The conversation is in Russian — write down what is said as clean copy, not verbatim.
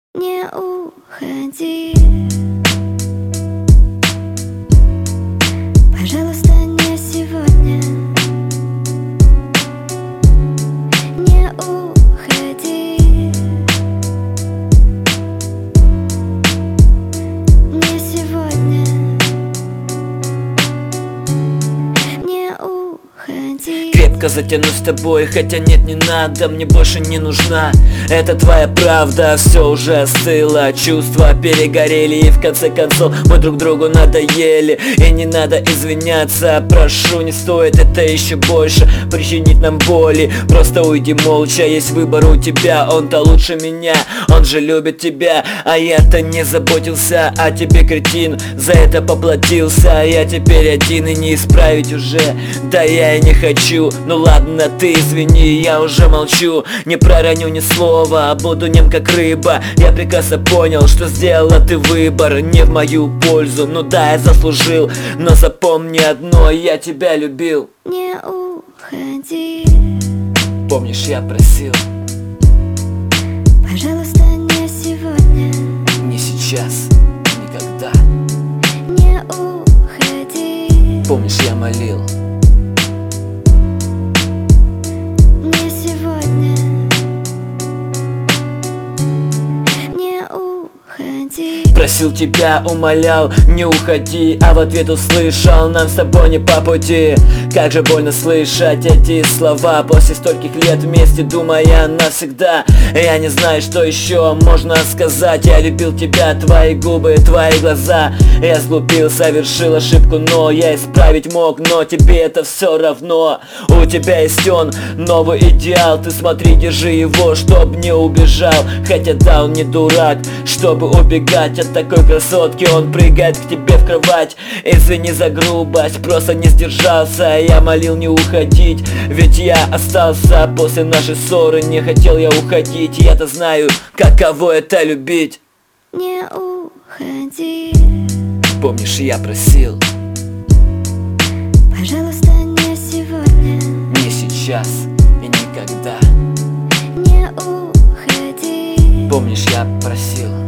Не уходи, пожалуйста, не сегодня. Не уходи, не сегодня. Не уходи. Крепко затянусь с тобой, хотя нет, не надо, мне больше не нужна. Это твоя правда, все уже остыло, чувства перегорели, и в конце концов мы друг другу надоели. И не надо извиняться, прошу, не стоит это еще больше причинить нам боли. Просто уйди молча, есть выбор у тебя, он-то лучше меня, он же любит тебя. А я-то не заботился о тебе, кретин, за это поплатился. Я теперь один и не исправить уже, да я и не хочу. Ну ладно, ты извини, я уже молчу, не пророню ни слова, буду нем как рыба. Я прекрасно понял, что сделала ты выбор не в мою пользу. Ну да, я заслужил, но запомни одно, я тебя любил. Не уходи, Помнишь, я просил, пожалуйста, не сегодня. не сейчас, никогда. Не уходи, Помнишь, я молил, не сегодня. Не уходи, просил тебя, умолял, не уходи, а в ответ услышал: нам с тобой не по пути. Как же больно слышать эти слова после стольких лет вместе, думая навсегда. Я не знаю, что еще можно сказать. Я любил тебя, твои губы, твои глаза. Я сглупил, совершил ошибку, но я исправить мог. Но тебе это все равно. У тебя есть он, новый идеал. Ты смотри, держи его, чтоб не убежал. Хотя да, он не дурак, чтобы убегать от такой красотки. Он прыгает к тебе в кровать. Извини за грубость, просто не сдержался. Я молил не уходить, ведь я остался после нашей ссоры. Не хотел я уходить, я-то знаю, каково это любить. не уходи, Помнишь, я просил, пожалуйста, не сегодня. не сейчас и никогда. Не уходи, Помнишь, я просил,